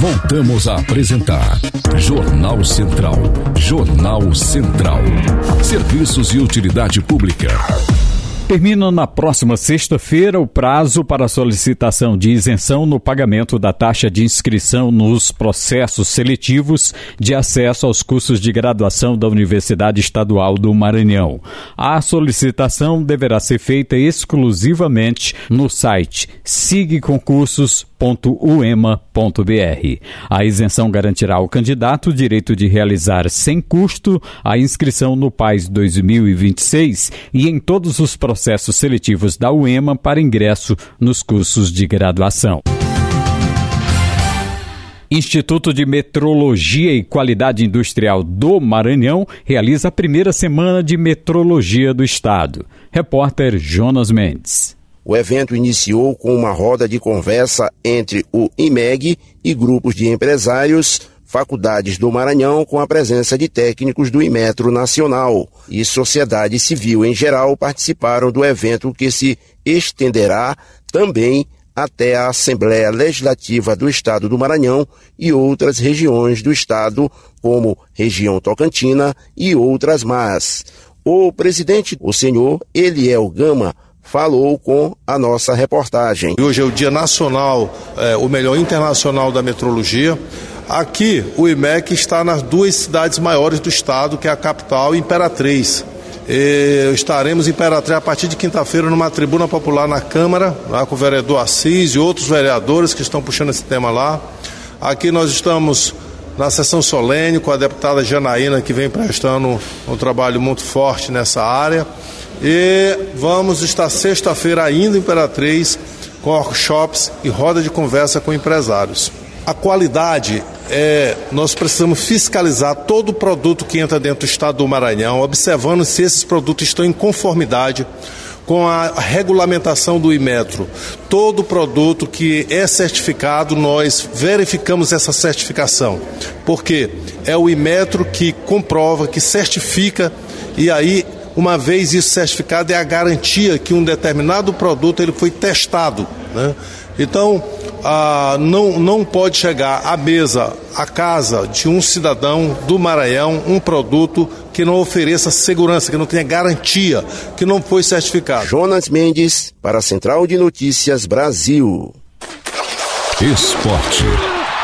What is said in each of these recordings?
Voltamos a apresentar Jornal Central. Jornal Central. Serviços e utilidade pública. Termina na próxima sexta-feira o prazo para solicitação de isenção no pagamento da taxa de inscrição nos processos seletivos de acesso aos cursos de graduação da Universidade Estadual do Maranhão. A solicitação deverá ser feita exclusivamente no site sigconcursos.uema.br. A isenção garantirá ao candidato o direito de realizar sem custo a inscrição no PAS 2026 e em todos os processos seletivos da UEMA para ingresso nos cursos de graduação. Instituto de Metrologia e Qualidade Industrial do Maranhão realiza a primeira semana de metrologia do estado. Repórter Jonas Mendes. O evento iniciou com uma roda de conversa entre o IMEG e grupos de empresários, faculdades do Maranhão, com a presença de técnicos do Inmetro Nacional e sociedade civil em geral participaram do evento, que se estenderá também até a Assembleia Legislativa do Estado do Maranhão e outras regiões do estado, como região Tocantina e outras mais. O presidente, o senhor Eliel Gama, falou com a nossa reportagem. Hoje é o Dia Nacional, ou melhor, Internacional da Metrologia. Aqui, o IMEC está nas duas cidades maiores do estado, que é a capital e Imperatriz. Estaremos em Imperatriz a partir de quinta-feira numa tribuna popular na Câmara, lá com o vereador Assis e outros vereadores que estão puxando esse tema lá. Aqui nós estamos na sessão solene com a deputada Janaína, que vem prestando um trabalho muito forte nessa área. E vamos estar sexta-feira ainda em Imperatriz com workshops e roda de conversa com empresários. A qualidade nós precisamos fiscalizar todo o produto que entra dentro do estado do Maranhão, observando se esses produtos estão em conformidade com a regulamentação do Inmetro. Todo produto que é certificado, nós verificamos essa certificação, porque é o Inmetro que comprova, que certifica, e aí, uma vez isso certificado, é a garantia que um determinado produto ele foi testado, né? Então, não pode chegar à mesa, à casa de um cidadão do Maranhão, um produto que não ofereça segurança, que não tenha garantia, que não foi certificado. Jonas Mendes, para a Central de Notícias Brasil. Esporte.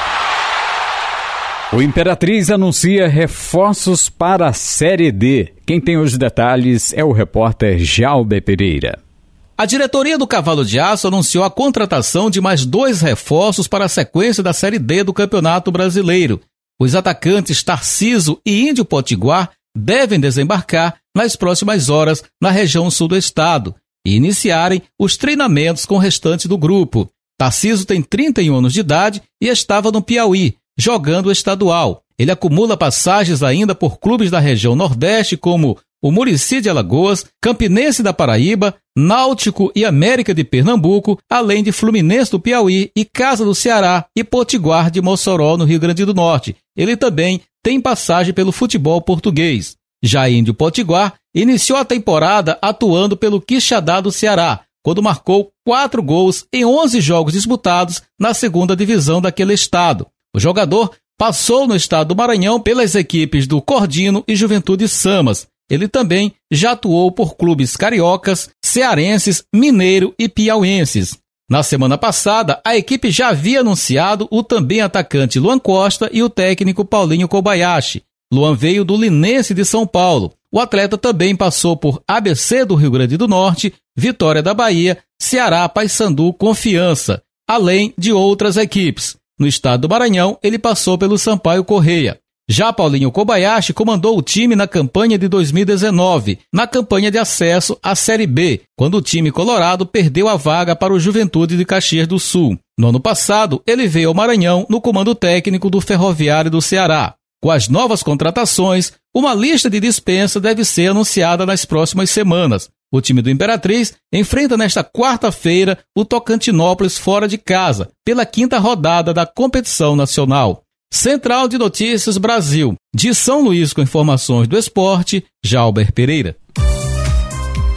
O Imperatriz anuncia reforços para a Série D. Quem tem os detalhes é o repórter Jalber Pereira. A diretoria do Cavalo de Aço anunciou a contratação de mais 2 reforços para a sequência da Série D do Campeonato Brasileiro. Os atacantes Tarciso e Índio Potiguar devem desembarcar nas próximas horas na região sul do estado e iniciarem os treinamentos com o restante do grupo. Tarciso tem 31 anos de idade e estava no Piauí, jogando o estadual. Ele acumula passagens ainda por clubes da região Nordeste, como o Muricy de Alagoas, Campinense da Paraíba, Náutico e América de Pernambuco, além de Fluminense do Piauí e Casa do Ceará e Potiguar de Mossoró, no Rio Grande do Norte. Ele também tem passagem pelo futebol português. Já Índio Potiguar iniciou a temporada atuando pelo Quixadá do Ceará, quando marcou 4 gols em 11 jogos disputados na segunda divisão daquele estado. O jogador passou no estado do Maranhão pelas equipes do Cordino e Juventude Samas. Ele também já atuou por clubes cariocas, cearenses, mineiro e piauienses. Na semana passada, a equipe já havia anunciado o também atacante Luan Costa e o técnico Paulinho Kobayashi. Luan veio do Linense de São Paulo. O atleta também passou por ABC do Rio Grande do Norte, Vitória da Bahia, Ceará, Paysandu, Confiança, além de outras equipes. No estado do Maranhão, ele passou pelo Sampaio Correia. Já Paulinho Kobayashi comandou o time na campanha de 2019, na campanha de acesso à Série B, quando o time colorado perdeu a vaga para o Juventude de Caxias do Sul. No ano passado, ele veio ao Maranhão no comando técnico do Ferroviário do Ceará. Com as novas contratações, uma lista de dispensa deve ser anunciada nas próximas semanas. O time do Imperatriz enfrenta nesta quarta-feira o Tocantinópolis fora de casa, pela 5ª rodada da competição nacional. Central de Notícias Brasil. De São Luís com informações do esporte, Jalber Pereira.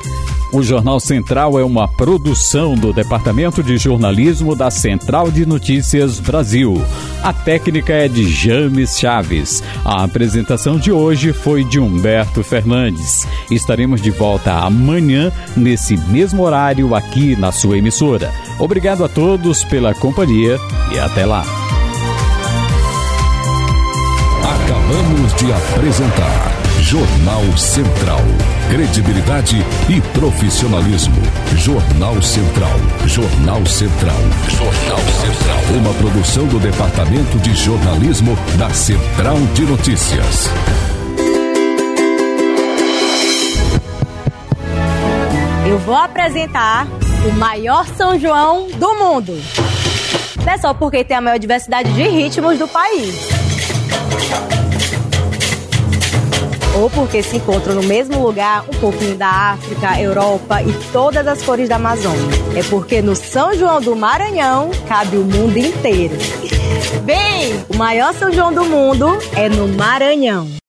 O Jornal Central é uma produção do Departamento de Jornalismo da Central de Notícias Brasil. A técnica é de James Chaves. A apresentação de hoje foi de Humberto Fernandes. Estaremos de volta amanhã, nesse mesmo horário, aqui na sua emissora. Obrigado a todos pela companhia e até lá. Acabamos de apresentar Jornal Central. Credibilidade e profissionalismo. Jornal Central. Jornal Central. Jornal Central. Uma produção do Departamento de Jornalismo da Central de Notícias. Eu vou apresentar o maior São João do mundo. Não é só porque tem a maior diversidade de ritmos do país, ou porque se encontram no mesmo lugar um pouquinho da África, Europa e todas as cores da Amazônia. É porque no São João do Maranhão cabe o mundo inteiro. Bem, o maior São João do mundo é no Maranhão.